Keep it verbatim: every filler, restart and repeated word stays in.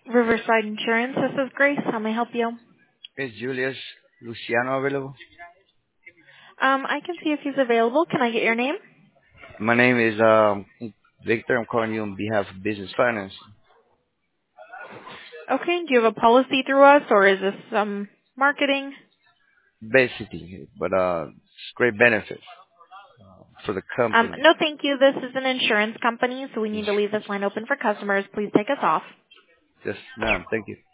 Riverside Insurance. This is Grace. How may I help you? Is Julius Luciano available? Um, I can see if he's available. Can I get your name? My name is um, Victor. I'm calling you on behalf of Business Finance. Okay. Do you have a policy through us, or is this um marketing? Basically, but uh, it's great benefits for the Um, company. no, thank you. This is an insurance company, so we need to leave this line open for customers. Please take us off. Just, ma'am, thank you.